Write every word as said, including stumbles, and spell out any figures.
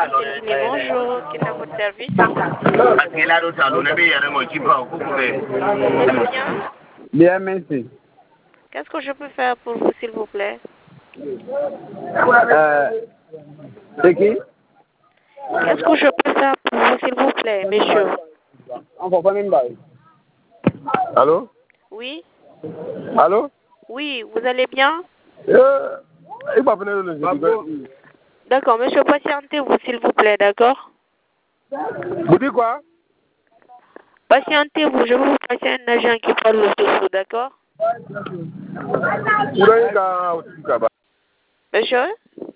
Bonjour, quel est votre service? Vous allez bien? Bien, merci. Qu'est-ce que je peux faire pour vous, s'il vous plaît? Euh, c'est qui? Qu'est-ce que je peux faire pour vous, s'il vous plaît, monsieur? On va pas même bail. Allô? Oui? Allô? Oui, vous allez bien? Euh, il va venir le D'accord, monsieur, patientez-vous, s'il vous plaît, d'accord? Vous dites quoi? Patientez-vous, je vais vous passer un agent qui parle de vous, d'accord? Vous avez qu'à- Monsieur?